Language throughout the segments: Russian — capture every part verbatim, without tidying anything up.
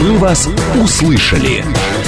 Мы вас услышали.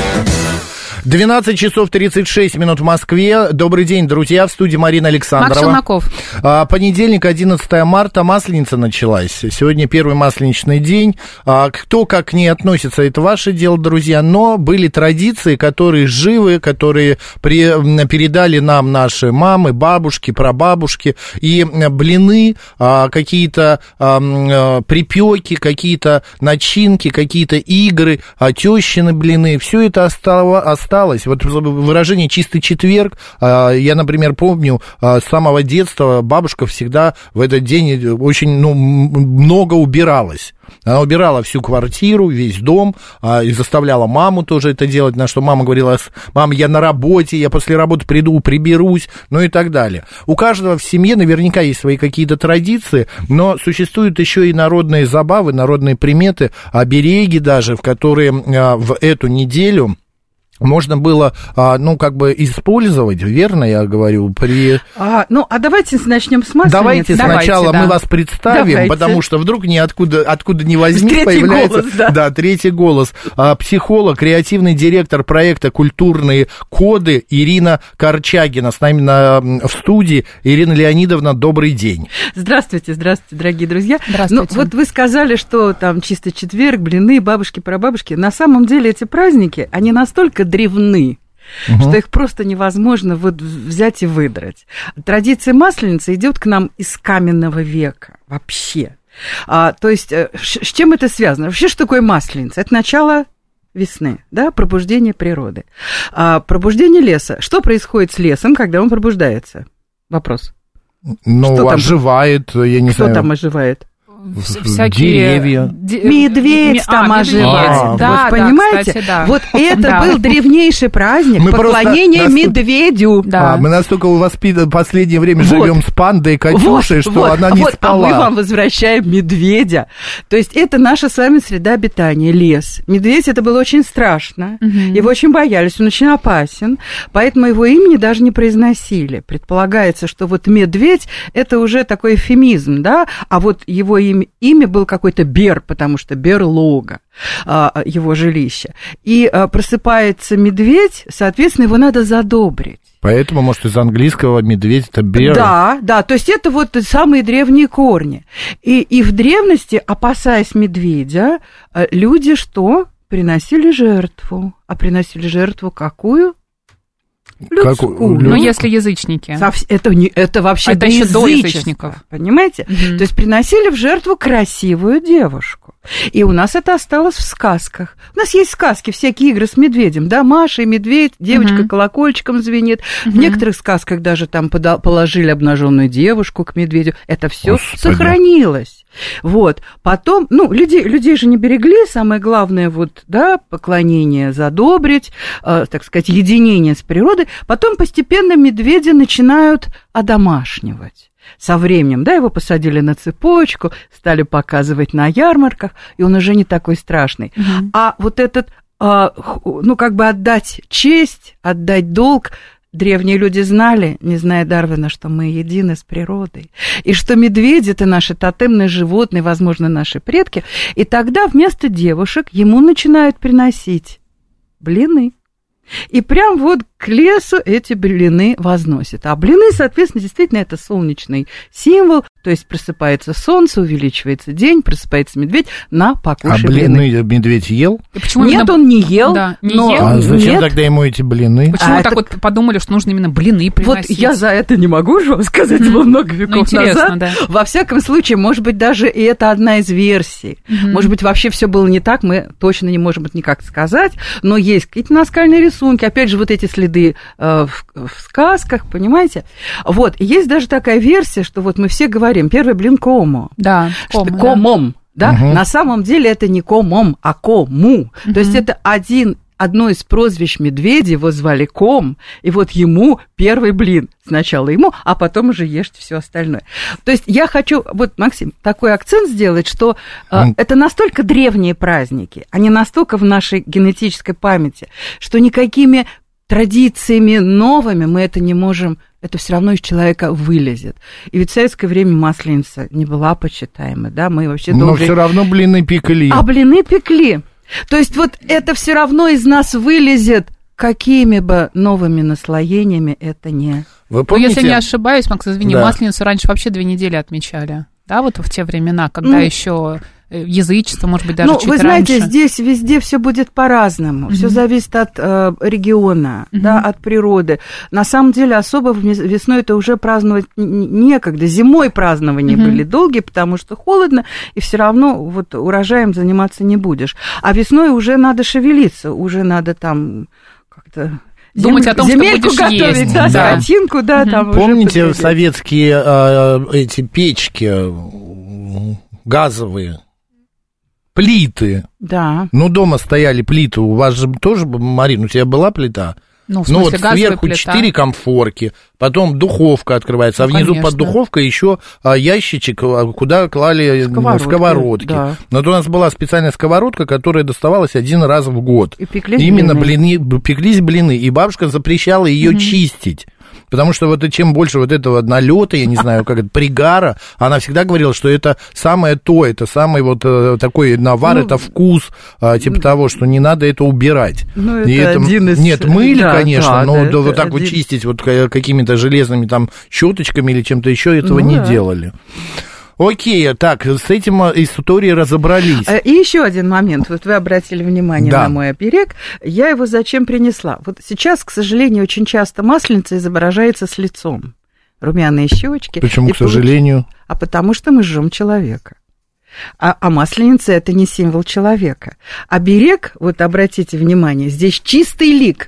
двенадцать часов тридцать шесть минут в Москве. Добрый день, друзья, в студии Марина Александрова. Макс Челноков. А, понедельник, одиннадцатое марта, Масленица началась. Сегодня первый масленичный день. А, кто как к ней относится, это ваше дело, друзья. Но были традиции, которые живы, которые при, передали нам наши мамы, бабушки, прабабушки. И блины, а, какие-то а, припеки, какие-то начинки, какие-то игры, а, тещины блины. Все это осталось. Вот выражение «чистый четверг», я, например, помню, с самого детства бабушка всегда в этот день очень ну, много убиралась. Она убирала всю квартиру, весь дом, и заставляла маму тоже это делать, на что мама говорила: «Мама, я на работе, я после работы приду, приберусь», ну и так далее. У каждого в семье наверняка есть свои какие-то традиции, но существуют еще и народные забавы, народные приметы, обереги даже, в которые в эту неделю можно было, ну, как бы использовать, верно я говорю, при... А, ну, а давайте начнем с масленицы. Давайте, давайте сначала да. мы вас представим, давайте. Потому что вдруг ниоткуда, откуда ни возьми, третий появляется... Голос, да. да, третий голос. А, психолог, креативный директор проекта «Культурные коды» Ирина Корчагина с нами на, в студии. Ирина Леонидовна, добрый день. Здравствуйте, здравствуйте, дорогие друзья. Здравствуйте. Ну, вот вы сказали, что там чистый четверг, блины, бабушки, прабабушки. На самом деле эти праздники, они настолько древны, угу. что их просто невозможно вот взять и выдрать. Традиция масленицы идет к нам из каменного века вообще. А, то есть с чем это связано? Вообще, что такое масленица? Это начало весны, да, пробуждение природы. А, пробуждение леса. Что происходит с лесом, когда он пробуждается? Вопрос. Ну, что оживает, там? Я не Кто знаю. Кто там оживает? Всякие деревья. Медведь а, там медведь. оживает. А, да, вот, понимаете? Да, кстати, да. Вот это да. был древнейший праздник мы поклонения настолько... медведю. Да. А, мы настолько у вас в последнее время вот. живем с пандой Катюшей, вот, что вот, она не вот, спала. А мы вам возвращаем медведя. То есть это наша с вами среда обитания, лес. Медведь это было очень страшно. Угу. Его очень боялись, он очень опасен. Поэтому его имени даже не произносили. Предполагается, что вот медведь это уже такой эвфемизм, да? А вот его имя, имя было какой-то Бер, потому что берлога, его жилище. И просыпается медведь, соответственно, его надо задобрить. Поэтому, может, из английского медведь это bear. Да, да, то есть это вот самые древние корни. И, и в древности, опасаясь медведя, люди что? Приносили жертву. А приносили жертву какую? Людскую. Ну, если язычники. Это, не, это вообще это еще до язычников. Понимаете? Mm-hmm. То есть приносили в жертву красивую девушку. И у нас это осталось в сказках. У нас есть сказки, всякие игры с медведем, да, Маша и медведь, девочка mm-hmm. колокольчиком звенит. Mm-hmm. В некоторых сказках даже там положили обнаженную девушку к медведю. Это все сохранилось. Вот. Потом, ну, людей, людей же не берегли, самое главное, вот, да, поклонение задобрить, э, так сказать, единение с природой. Потом постепенно медведя начинают одомашнивать. Со временем, да, его посадили на цепочку, стали показывать на ярмарках, и он уже не такой страшный. Mm-hmm. А вот этот, э, ну, как бы отдать честь, отдать долг, древние люди знали, не зная Дарвина, что мы едины с природой, и что медведи – это наши тотемные животные, возможно, наши предки, и тогда вместо девушек ему начинают приносить блины. И прям вот к лесу эти блины возносят. А блины, соответственно, действительно, это солнечный символ, то есть просыпается солнце, увеличивается день, просыпается медведь на покушай блины. А блины блины. медведь ел? Нет, надо... он не ел. Да, не но... ел. А зачем Нет. тогда ему эти блины? Почему а так это... вот подумали, что нужно именно блины приносить? Вот я за это не могу же вам сказать, было много веков ну, назад. Да. Во всяком случае, может быть, даже и это одна из версий. Mm-hmm. Может быть, вообще все было не так, мы точно не можем это никак сказать, но есть какие-то наскальные рисунки, опять же, вот эти следы э, в, в сказках, понимаете? Вот, и есть даже такая версия, что вот мы все говорим, первый блин комо. Да, комо, что, комом, да? Угу. На самом деле это не комом, а кому. Угу. То есть это один... Одно из прозвищ медведя, его звали Ком, и вот ему первый блин. Сначала ему, а потом уже ешьте все остальное. То есть я хочу, вот, Максим, такой акцент сделать, что э, mm. это настолько древние праздники, они настолько в нашей генетической памяти, что никакими традициями новыми мы это не можем, это все равно из человека вылезет. И ведь в советское время масленица не была почитаемой, да, мы вообще Но долго... все равно блины пекли. А блины пекли. То есть вот это все равно из нас вылезет, какими бы новыми наслоениями это не... Вы помните... Ну, если не ошибаюсь, Макс, извини, да. Масленицу раньше вообще две недели отмечали. Да, вот в те времена, когда ну, еще язычество, может быть, даже ну, чуть вы знаете, раньше. Здесь везде все будет по-разному. Mm-hmm. Все зависит от э, региона, mm-hmm. да, от природы. На самом деле, особо весной это уже праздновать некогда. Зимой празднования mm-hmm. были долгие, потому что холодно, и все равно вот урожаем заниматься не будешь. А весной уже надо шевелиться, уже надо там как-то... Думать Зем... о том, земельку что будешь готовить, есть. да, да. скотинку, да, Угу. там Помните уже советские э, эти печки газовые, плиты? Да. Ну, дома стояли плиты, у вас же тоже, Марин, у тебя была плита? Ну, в ну смысле, вот сверху четыре комфорки, потом духовка открывается, ну, а внизу конечно. Под духовкой еще а, ящичек, куда клали сковородки. сковородки. Да. Но вот у нас была специальная сковородка, которая доставалась один раз в год. И пеклись Именно блины. блины, пеклись блины, и бабушка запрещала ее mm-hmm. чистить. Потому что вот чем больше вот этого налета, я не знаю, как это, пригара, она всегда говорила, что это самое то, это самый вот такой навар, ну, это вкус, типа того, что не надо это убирать. Ну, это и это, один из... Нет, мыли, да, конечно, да, но да, вот так один... вот чистить вот какими-то железными там щеточками или чем-то еще этого ну, не да. делали. Окей, так, с этим историей разобрались. И еще один момент. Вот вы обратили внимание да. на мой оберег. Я его зачем принесла? Вот сейчас, к сожалению, очень часто масленица изображается с лицом. Румяные щечки. Почему, к сожалению? Получ... А потому что мы жжем человека. А, а масленица – это не символ человека. Оберег, вот обратите внимание, здесь чистый лик.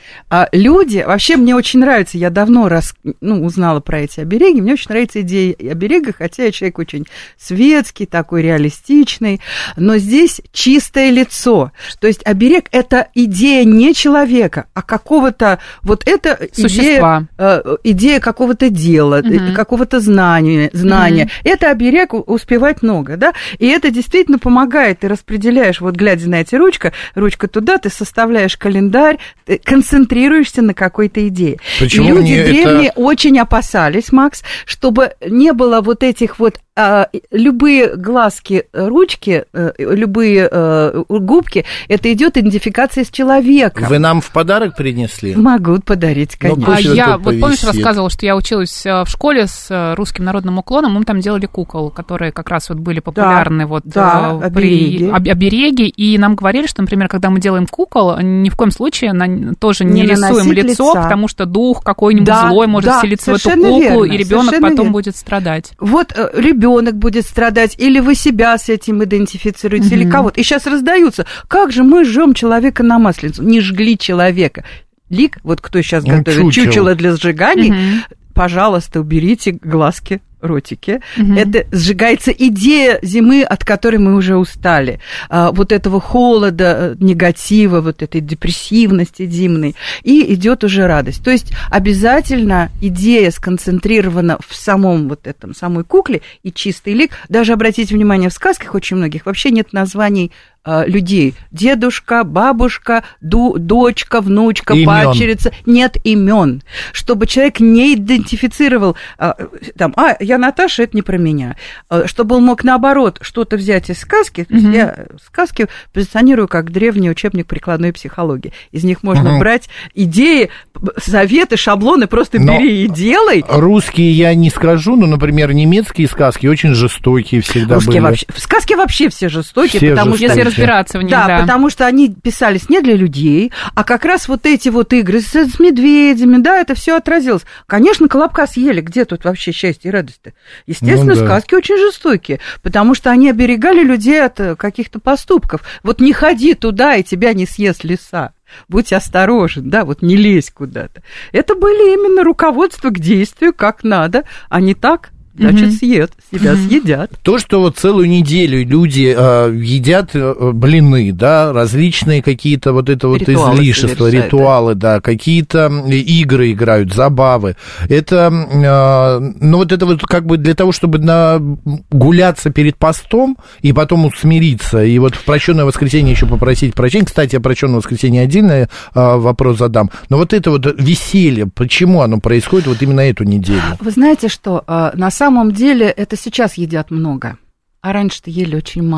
А люди, вообще мне очень нравится, я давно раз, ну, узнала про эти обереги, мне очень нравится идея оберега, хотя я человек очень светский, такой реалистичный, но здесь чистое лицо, то есть оберег – это идея не человека, а какого-то, вот это идея, идея какого-то дела, угу. какого-то знания, знания. Угу. Это оберег успевать много, да, и это действительно помогает, ты распределяешь, вот глядя на эти ручка, ручка туда, ты составляешь календарь, ты концентрируешься на какой-то идее. Почему Люди древние это... очень опасались, Макс, чтобы не было вот этих вот а, любые глазки, ручки, а, любые а, губки, это идет идентификация с человеком. Вы нам в подарок принесли? Могут подарить, конечно. А я, вот помнишь, рассказывала, что я училась в школе с русским народным уклоном, мы там делали кукол, которые как раз вот были популярны да, вот да, при обереги. обереги, и нам говорили, что, например, когда мы делаем кукол, ни в коем случае на, тоже не, не рисуем лицо, лица. Потому что дух какой-нибудь да, злой может да, вселиться в эту куклу, верно, и ребенок потом верно. Будет страдать. Вот ребенок будет страдать, или вы себя с этим идентифицируете, mm-hmm. или кого-то. И сейчас раздаются, как же мы жжем человека на масленицу? Не жгли человека. Лик, вот кто сейчас ну, готовит чучело. чучело для сжиганий, mm-hmm. пожалуйста, уберите глазки, ротики. Угу. Это сжигается идея зимы, от которой мы уже устали. А, вот этого холода, негатива, вот этой депрессивности зимней. И идет уже радость. То есть обязательно идея сконцентрирована в самом вот этом, самой кукле, и чистый лик. Даже обратите внимание, в сказках очень многих вообще нет названий людей. Дедушка, бабушка, ду, дочка, внучка, имен. Падчерица. Нет имен. Чтобы человек не идентифицировал, там, а, я Наташа, это не про меня. Чтобы он мог, наоборот, что-то взять из сказки. Mm-hmm. Я сказки позиционирую как древний учебник прикладной психологии. Из них можно mm-hmm. брать идеи, советы, шаблоны, просто но бери и делай. Русские я не скажу, но, например, немецкие сказки очень жестокие всегда Русские были. Вообще, сказки вообще все жестокие, все потому жестокие. что... разбираться в них, да, да, потому что они писались не для людей, а как раз вот эти вот игры с, с медведями, да, это все отразилось. Конечно, Колобка съели, где тут вообще счастье и радость-то? Естественно, ну, да. сказки очень жестокие, потому что они оберегали людей от каких-то поступков. Вот не ходи туда, и тебя не съест лиса. Будь осторожен, да, вот не лезь куда-то. Это были именно руководства к действию, как надо, а не так. Значит, mm-hmm. съед, себя mm-hmm. съедят. То, что вот целую неделю люди э, едят э, блины, да, различные какие-то вот это вот ритуалы излишества, ритуалы, да, какие-то игры играют, забавы. Это, э, ну, вот это вот как бы для того, чтобы нагуляться перед постом и потом смириться, и вот в прощенное воскресенье еще попросить прощения. Кстати, о прощенном воскресенье отдельный э, вопрос задам. Но вот это вот веселье, почему оно происходит вот именно эту неделю? Вы знаете, что э, на самом На самом деле это сейчас едят много, а раньше-то ели очень мало.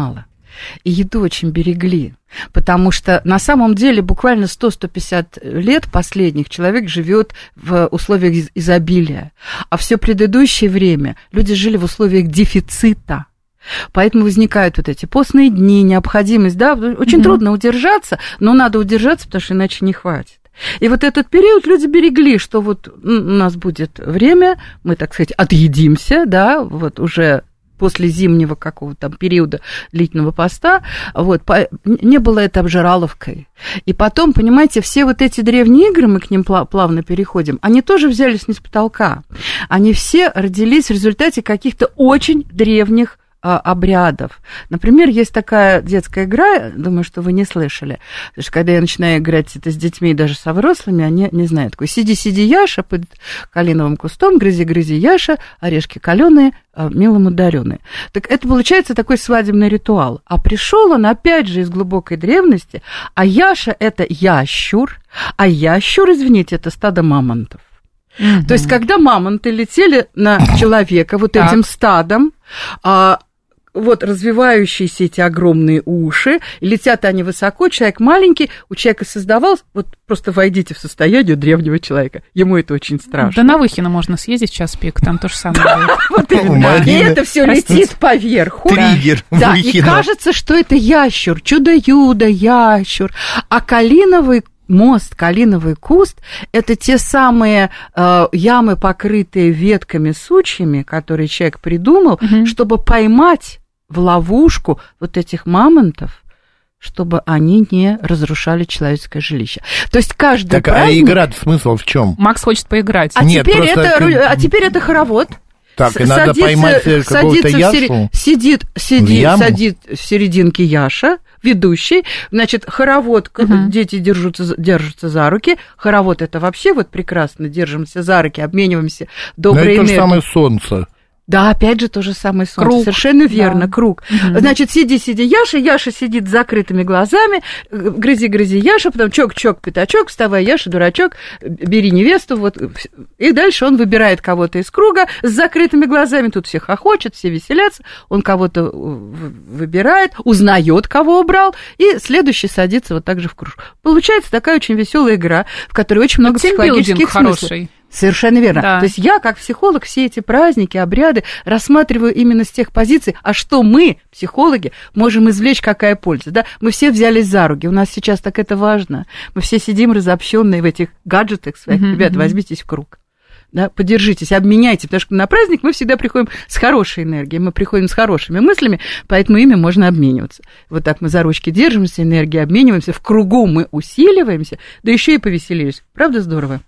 и еду очень берегли. Потому что на самом деле буквально сто - сто пятьдесят лет последних человек живет в условиях изобилия. А все предыдущее время люди жили в условиях дефицита. Поэтому возникают вот эти постные дни, необходимость, да, очень mm-hmm. трудно удержаться, но надо удержаться, потому что иначе не хватит. И вот этот период люди берегли, что вот у нас будет время, мы, так сказать, отъедимся, да, вот уже после зимнего какого-то там периода длительного поста, вот, по, не было это обжираловкой. И потом, понимаете, все вот эти древние игры, мы к ним плавно переходим, они тоже взялись не с потолка. Они все родились в результате каких-то очень древних обрядов. Например, есть такая детская игра, думаю, что вы не слышали, потому что когда я начинаю играть это с детьми и даже со взрослыми, они не знают такой: сиди-сиди, Яша, под калиновым кустом, грызи-грызи, Яша, орешки каленые, милым ударённые. Так это получается такой свадебный ритуал. А пришел он, опять же, из глубокой древности, а Яша – это ящур, а ящур, извините, это стадо мамонтов. Mm-hmm. То есть, когда мамонты летели на человека вот этим стадом, а, вот развивающиеся эти огромные уши, и летят они высоко, человек маленький, у человека создавалось, вот просто войдите в состояние древнего человека, ему это очень страшно. Да на Выхино можно съездить в час пик, там то же самое будет. И это все летит поверху. Триггер. Да, и кажется, что это ящур, чудо-юдо, ящур, а калиновый мост, калиновый куст – это те самые э, ямы, покрытые ветками, сучьями, которые человек придумал, угу. чтобы поймать в ловушку вот этих мамонтов, чтобы они не разрушали человеческое жилище. То есть каждый так, праздник... а игра смысл в чем? Макс хочет поиграть. А, Нет, теперь, просто... это, а теперь это хоровод. Так, и надо садится, поймать какого-то Яшу? В сидит, сидит, сидит в серединке Яша, ведущий, значит, хоровод, uh-huh. дети держатся, держатся за руки, хоровод это вообще вот прекрасно, держимся за руки, обмениваемся доброй энергией. Это то же самое солнце. Да, опять же, то же самое солнце. Круг. Совершенно верно, да. Круг. Угу. Значит, сиди-сиди, Яша, Яша сидит с закрытыми глазами, грызи-грызи, Яша, потом чок-чок, пятачок, вставай, Яша, дурачок, бери невесту, вот. И дальше он выбирает кого-то из круга с закрытыми глазами, тут все хохочут, все веселятся, он кого-то выбирает, узнает, кого убрал, и следующий садится вот так же в кружку. Получается такая очень веселая игра, в которой очень много психологических смыслов. Совершенно верно. Да. То есть я, как психолог, все эти праздники, обряды рассматриваю именно с тех позиций, а что мы, психологи, можем извлечь, какая польза. Да? Мы все взялись за руки, у нас сейчас так это важно. Мы все сидим разобщенные в этих гаджетах своих. Mm-hmm. Ребята, возьмитесь в круг. Да, подержитесь, обменяйте, потому что на праздник мы всегда приходим с хорошей энергией, мы приходим с хорошими мыслями, поэтому ими можно обмениваться. Вот так мы за ручки держимся, энергией обмениваемся, в кругу мы усиливаемся, да еще и повеселились. Правда здорово?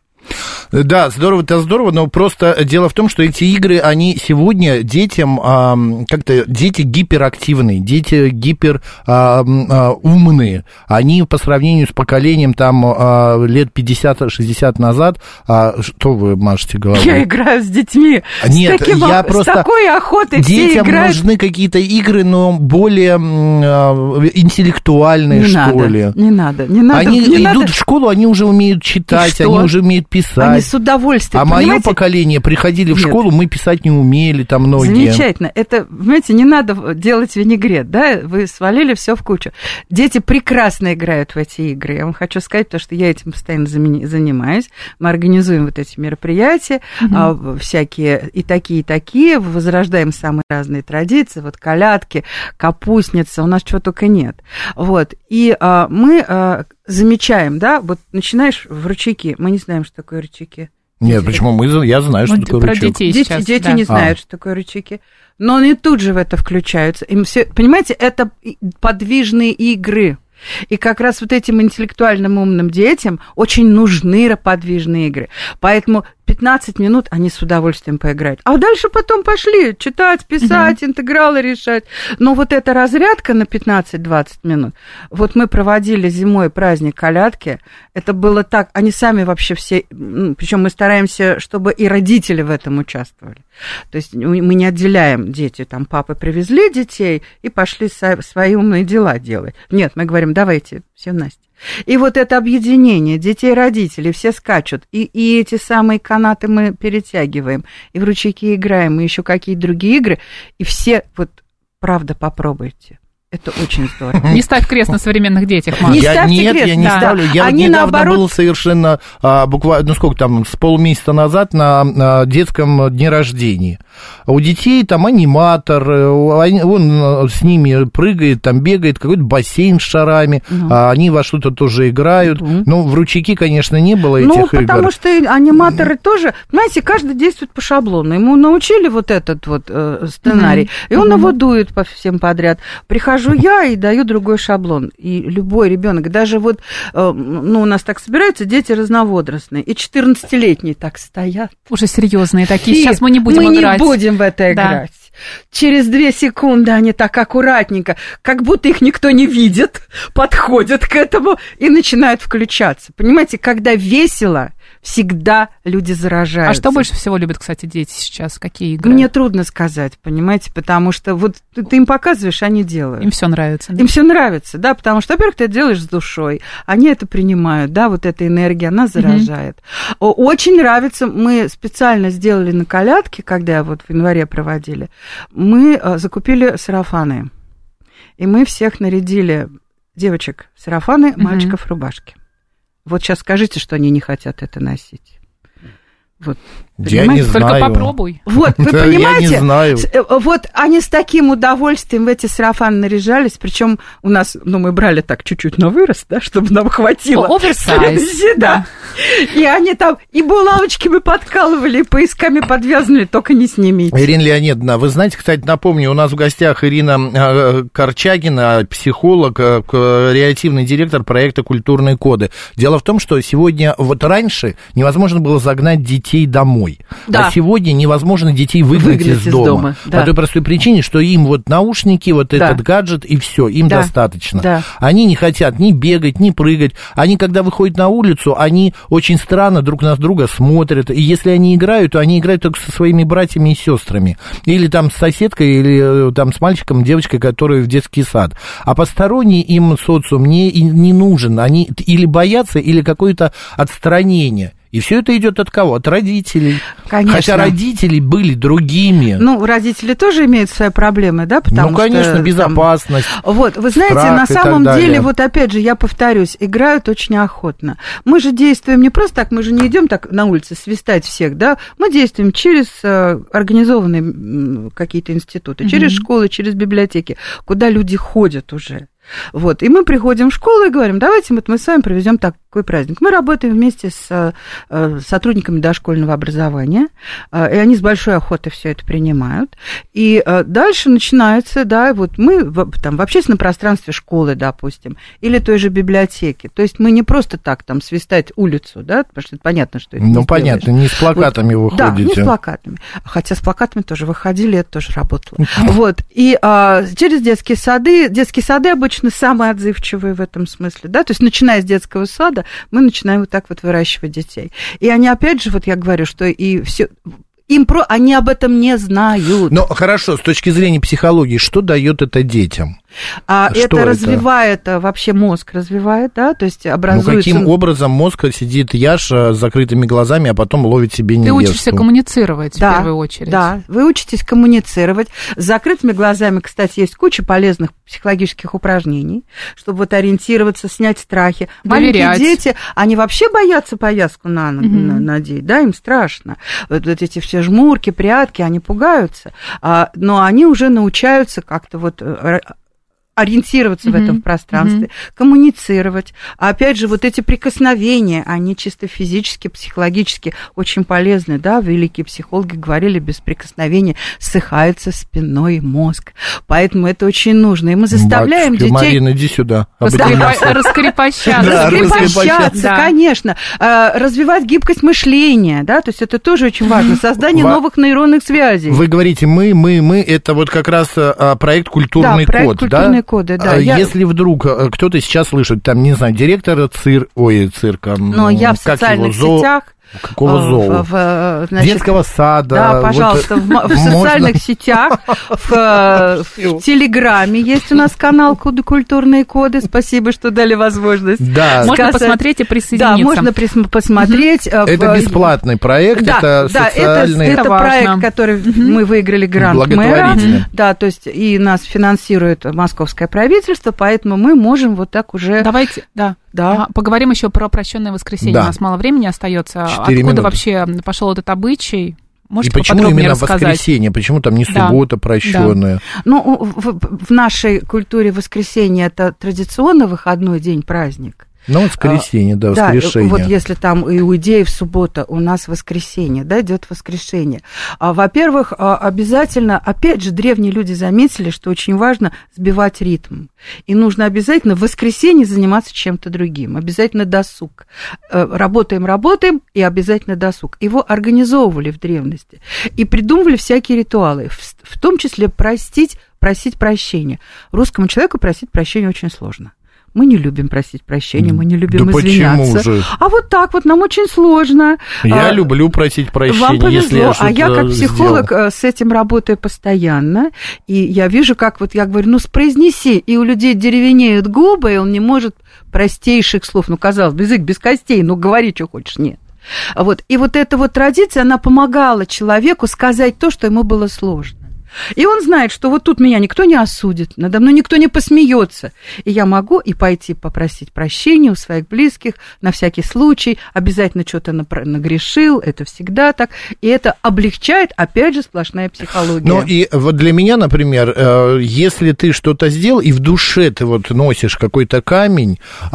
Да, здорово-то здорово, но просто дело в том, что эти игры, они сегодня детям, а, как-то дети гиперактивные, дети гиперумные, а, они по сравнению с поколением там а, лет пятьдесят-шестьдесят назад, а, что вы машете головой? Я играю с детьми, Нет, с, таким, я просто, с такой охотой все детям играют. нужны какие-то игры, но более а, интеллектуальные, не что надо, ли. Не надо, не надо. Они не идут надо. в школу, они уже умеют читать, они уже умеют писать. Они с удовольствием. А понимаете? мое поколение приходили в Нет. школу, мы писать не умели, там многие. Замечательно. Это, понимаете, не надо делать винегрет, да? Вы свалили все в кучу. Дети прекрасно играют в эти игры. Я вам хочу сказать, потому что я этим постоянно занимаюсь. Мы организуем вот эти мероприятия, угу. а, всякие и такие, и такие. Возрождаем самые разные традиции. Вот колядки, капустница, у нас чего только нет. Вот. И а, мы... А, замечаем, да, вот начинаешь в ручейки, мы не знаем, что такое ручейки. Нет, дети, почему? Мы, я знаю, что ну, такое про ручейки. Детей дети сейчас, дети да. не знают, а. что такое ручейки, но они тут же в это включаются. Им все, понимаете, это подвижные игры. И как раз вот этим интеллектуальным умным детям очень нужны подвижные игры. Поэтому пятнадцать минут они с удовольствием поиграют. А дальше потом пошли читать, писать, угу. интегралы решать. Но вот эта разрядка на пятнадцать-двадцать минут. Вот мы проводили зимой праздник колядки. Это было так, они сами вообще все, ну, причем мы стараемся, чтобы и родители в этом участвовали. То есть мы не отделяем дети, там папы привезли детей и пошли свои умные дела делать. Нет, мы говорим, давайте, все, Настя. И вот это объединение детей и родителей, все скачут, и, и эти самые канаты мы перетягиваем, и в ручейки играем, и еще какие-то другие игры, и все, вот, правда, попробуйте. Это очень здорово. Не ставь крест на современных детях, Маша. Не я, нет, крест, я не да. ставлю. Я Они недавно наоборот... был совершенно, а, буквально, ну сколько там, с полмесяца назад на, на детском дне рождения. У детей там аниматор, он с ними прыгает, там бегает, какой-то бассейн с шарами, угу. а они во что-то тоже играют. Угу. Ну, в ручейки, конечно, не было этих ну, игр. Ну, потому что аниматоры тоже, знаете, каждый действует по шаблону. Ему научили вот этот вот э, сценарий, угу. и он угу. его дует по всем подряд. Прихожу я и даю другой шаблон. И любой ребенок, даже вот, э, ну, у нас так собираются дети разновозрастные, и четырнадцатилетние так стоят. Уже серьезные такие. Сейчас мы не будем мы играть. Мы не будем в это играть. Да. Через две секунды они так аккуратненько, как будто их никто не видит, подходят к этому и начинают включаться. Понимаете, когда весело, всегда люди заражаются. А что больше всего любят, кстати, дети сейчас? Какие игры? Мне трудно сказать, понимаете, потому что вот ты, ты им показываешь, они делают. Им все нравится. Да? Им все нравится, да, потому что, во-первых, ты это делаешь с душой, они это принимают, да, вот эта энергия, она заражает. Mm-hmm. Очень нравится, мы специально сделали на колядке, когда вот в январе проводили, мы закупили сарафаны, и мы всех нарядили, девочек в сарафаны, mm-hmm. мальчиков в рубашки. Вот сейчас скажите, что они не хотят это носить. Вот, я не знаю. Только попробуй. Вот, вы да, понимаете? Я не знаю. Вот они с таким удовольствием в эти сарафаны наряжались, причем у нас, ну, мы брали так чуть-чуть на вырост, да, чтобы нам хватило. Оверсайз. Да. И они там и булавочками подкалывали, и поясками подвязывали, только не снимите. Ирина Леонидовна, вы знаете, кстати, напомню, у нас в гостях Ирина Корчагина, психолог, креативный директор проекта «Культурные коды». Дело в том, что сегодня, вот раньше невозможно было загнать детей домой. Да. А сегодня невозможно детей выгнать, выгнать из, из дома. дома да. По той простой причине, что им вот наушники, вот да. этот гаджет, и все, им да. достаточно. Да. Они не хотят ни бегать, ни прыгать. Они, когда выходят на улицу, они очень странно друг на друга смотрят. И если они играют, то они играют только со своими братьями и сестрами. Или там с соседкой, или там с мальчиком, девочкой, которые в детский сад. А посторонний им социум не, не нужен. Они или боятся, или какое-то отстранение. И все это идет от кого? От родителей. Конечно. Хотя родители были другими. Ну, родители тоже имеют свои проблемы, да? Потому ну, конечно, что, безопасность. Там... Вот, вы знаете, на самом деле, вот опять же, я повторюсь, играют очень охотно. Мы же действуем не просто так, мы же не идем так на улице свистать всех, да? Мы действуем через организованные какие-то институты, mm-hmm. через школы, через библиотеки, куда люди ходят уже. Вот, и мы приходим в школу и говорим, давайте вот мы с вами проведем такой праздник. Мы работаем вместе с э, сотрудниками дошкольного образования, э, и они с большой охотой все это принимают. И э, дальше начинается, да, вот мы в, там, в общественном пространстве школы, допустим, или той же библиотеки. То есть мы не просто так там свистать улицу, да, потому что это понятно, что это Ну, не понятно, сделаешь. не с плакатами вот, выходите. Да, не с плакатами. Хотя с плакатами тоже выходили, это тоже работало. Вот, и э, через детские сады, детские сады обычно самые отзывчивые в этом смысле, да, то есть начиная с детского сада мы начинаем вот так вот выращивать детей. И они опять же, вот я говорю, что и все... Им про... Они об этом не знают. Ну, хорошо, с точки зрения психологии, что дает это детям? А это, это развивает, вообще мозг развивает, да, то есть образуется... Ну, каким образом мозг сидит Яша с закрытыми глазами, а потом ловит себе невесту? Ты учишься коммуницировать, да, в первую очередь. Да, вы учитесь коммуницировать. С закрытыми глазами, кстати, есть куча полезных психологических упражнений, чтобы вот ориентироваться, снять страхи. Доверять. Маленькие дети, они вообще боятся повязку на ногу mm-hmm. надеть, да, им страшно. Вот, вот эти все жмурки, прятки, они пугаются, а, но они уже научаются как-то вот... ориентироваться mm-hmm. в этом пространстве, mm-hmm. коммуницировать. А опять же, вот эти прикосновения, они чисто физически, психологически очень полезны, да, великие психологи говорили, без прикосновения ссыхается спинной мозг. Поэтому это очень нужно. И мы заставляем Батюшки, детей... Марина, иди сюда. Раскрепощаться. Раскрепощаться, конечно. Развивать гибкость мышления, да, то есть это тоже очень важно. Создание новых нейронных связей. Вы говорите «мы», «мы», «мы», это вот как раз проект «Культурный код», да? Коды, да. Если я... вдруг кто-то сейчас слышит, там, не знаю, директора цир... Ой, цирка... Но я в социальных его, сетях... Какого зоу? В, в, значит, детского сада. Да, пожалуйста, вот, в, в социальных сетях, в, в Телеграме есть у нас канал «Культурные коды». Спасибо, что дали возможность. Да. Можно сказать, посмотреть и присоединиться. Да, можно прис- посмотреть. Угу. Это бесплатный проект, да, это да, социальный... Это, это проект, который угу. мы выиграли грант мэра. Да, то есть и нас финансирует московское правительство, поэтому мы можем вот так уже... Давайте, да. Да. Поговорим еще про прощенное воскресенье. Да. У нас мало времени остается. Откуда минуты. Вообще пошел этот обычай? Можете и почему именно рассказать? Воскресенье? Почему там не суббота да. прощенная? Да. Ну, в, в нашей культуре воскресенье это традиционно выходной день, праздник. Ну, воскресенье, да, да, воскрешение. Вот если там и у иудеев суббота, у нас воскресенье, да, идет воскрешение. А, во-первых, обязательно, опять же, древние люди заметили, что очень важно сбивать ритм. И нужно обязательно в воскресенье заниматься чем-то другим. Обязательно досуг. Работаем, работаем, и обязательно досуг. Его организовывали в древности. И придумывали всякие ритуалы, в том числе простить, просить прощения. Русскому человеку просить прощения очень сложно. Мы не любим просить прощения, мы не любим да извиняться. Почему же? А вот так вот нам очень сложно. Я а, люблю просить прощения, вам повезло, если я что-то а я как психолог сделал. С этим работаю постоянно, и я вижу, как вот я говорю, ну, произнеси, и у людей деревенеют губы, и он не может простейших слов, ну, казалось бы, язык без костей, ну, говори, что хочешь, нет. Вот. И вот эта вот традиция, она помогала человеку сказать то, что ему было сложно. И он знает, что вот тут меня никто не осудит, надо мной никто не посмеется. И я могу и пойти попросить прощения у своих близких на всякий случай, обязательно что-то нагрешил, это всегда так. И это облегчает, опять же, сплошная психология. Ну и вот для меня, например, если ты что-то сделал, и в душе ты вот носишь какой-то камень,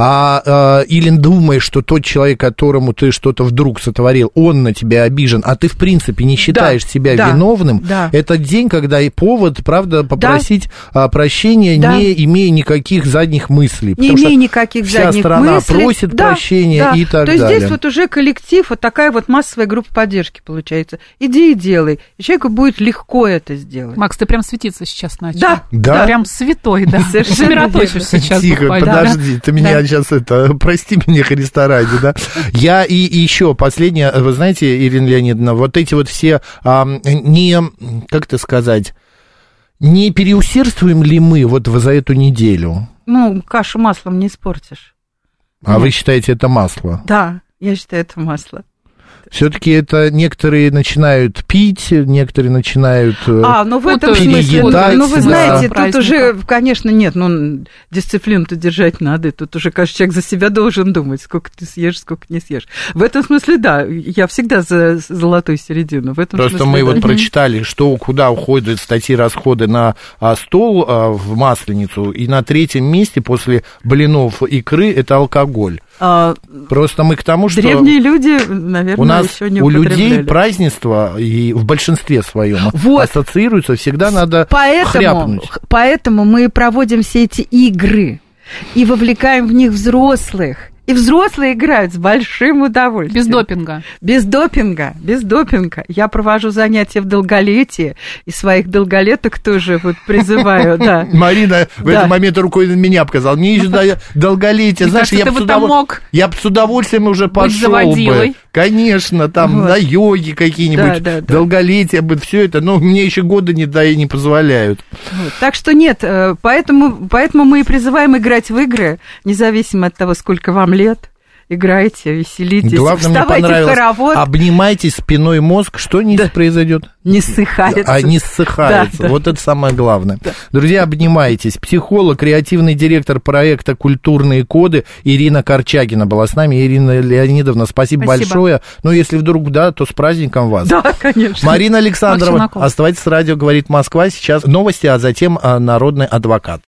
а, или думаешь, что тот человек, которому ты что-то вдруг сотворил, он на тебя обижен, а ты, в принципе, не считаешь да, себя да, виновным, да. это день, когда когда и повод, правда, попросить да. прощения, да. не имея никаких задних мыслей. Не имея никаких вся задних страна мыслей. просит да, прощения да. и так То есть далее. Здесь вот уже коллектив, вот такая вот массовая группа поддержки получается. Иди и делай. И человеку будет легко это сделать. Макс, ты прям светиться сейчас начал. Да. да. Прям святой, да. Мироточишь сейчас. Тихо, подожди, да. ты меня да. сейчас, это, прости меня, Христа ради, да. Я и, и еще последнее, вы знаете, Ирина Леонидовна, вот эти вот все, а, не, как это сказать... Не переусердствуем ли мы вот за эту неделю? Ну, кашу маслом не испортишь. А Нет. Вы считаете, это масло? Да, я считаю, это масло. Все-таки это некоторые начинают пить, некоторые начинают А, ну в этом смысле, ну вы знаете, да. тут уже, конечно, нет, ну дисциплину-то держать надо, тут уже каждый человек за себя должен думать, сколько ты съешь, сколько не съешь. В этом смысле, да, я всегда за золотую середину. В этом Просто смысле, мы да. вот прочитали, что куда уходят статьи расходы на стол в Масленицу, и на третьем месте после блинов икры это алкоголь. А, Просто мы к тому, что... Древние люди, наверное, у нас еще не у людей празднество и в большинстве своем вот. ассоциируется, всегда надо поэтому, хряпнуть. Поэтому мы проводим все эти игры и вовлекаем в них взрослых. И взрослые играют с большим удовольствием. Без допинга. Без допинга, без допинга. Я провожу занятия в долголетии, и своих долголеток тоже вот призываю, да. Марина в этот момент рукой на меня показала. Мне еще долголетие, знаешь, я бы с удовольствием уже пошел бы. Конечно, там на йоге какие-нибудь, долголетие, все это, но мне еще годы не позволяют. Так что нет, поэтому мы и призываем играть в игры, независимо от того, сколько вам лет, играйте, веселитесь, главное, вставайте в хоровод. Обнимайте спиной мозг, что не да. произойдет? Не ссыхается. А не ссыхается, да, вот да. это самое главное. Да. Друзья, обнимайтесь. Психолог, креативный директор проекта «Культурные коды» Ирина Корчагина была с нами. Ирина Леонидовна, спасибо, спасибо. большое. Ну, если вдруг да, то с праздником вас. Да, конечно. Марина Александрова, оставайтесь с радио «Говорит Москва». Сейчас новости, а затем народный адвокат.